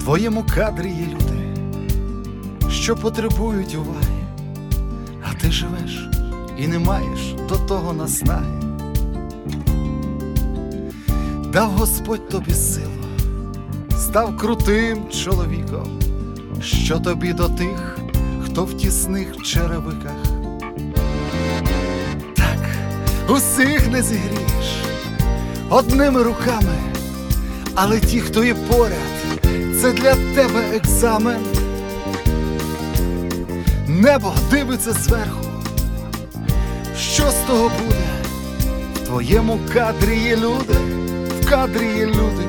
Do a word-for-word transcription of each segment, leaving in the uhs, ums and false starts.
твоєму кадрі є люди, що потребують уваги, а ти живеш і не маєш до того наснаги. Дав Господь тобі силу, став крутим чоловіком, що тобі до тих, хто в тісних черевиках. Так, усіх не зігрієш одними руками, але ті, хто є поряд, це для тебе екзамен. Небо дивиться зверху, що з того буде? В твоєму кадрі є люди, в кадрі є люди.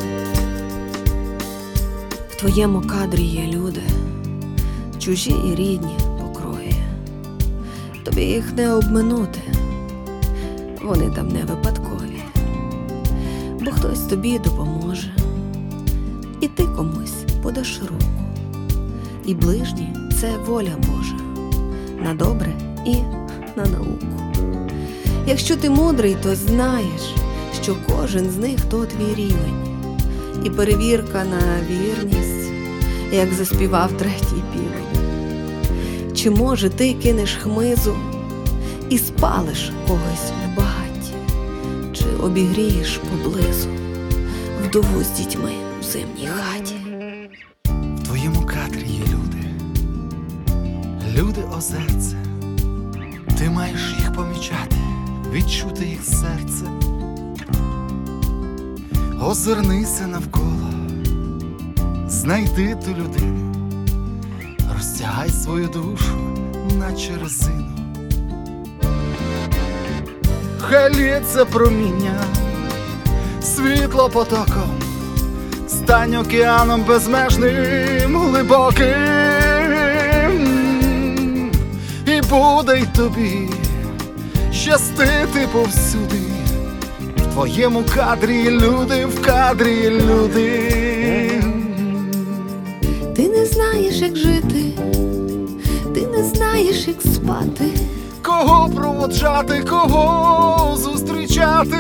В твоєму кадрі є люди, чужі і рідні покрої. Тобі їх не обминути, вони там не випадкові, бо хтось тобі допоможе, і ти комусь подаш руку. І ближні – це воля Божа, на добре і на науку. Якщо ти мудрий, то знаєш, що кожен з них – то твій рівень. І перевірка на вірність, як заспівав третій півень. Чи, може, ти кинеш хмизу і спалиш когось в багаті? Чи обігрієш поблизу вдову з дітьми в зимній хаті? В твоєму кадрі є люди, люди озерце. Ти маєш їх помічати, відчути їх серце. Озирнися навколо, знайди ту людину, розтягай свою душу, наче резину. Хай лється проміння, світло потоком, стань океаном безмежним, глибоким. І буде й тобі щастити повсюди. В твоєму кадрі є люди, в кадрі є люди. Ти не знаєш, як жити, ти не знаєш, як спати, Кого проводжати, кого зустрічати.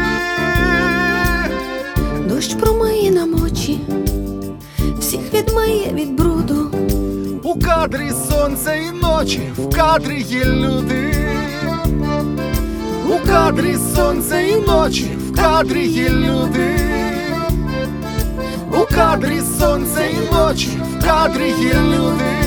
дощ промиє нам очі, всіх відмиє від бруду. У кадрі сонця і ночі, в кадрі є люди. У кадрі сонця і ночі, в кадрі є люди. У кадрі сонця і ночі, в кадрі є люди.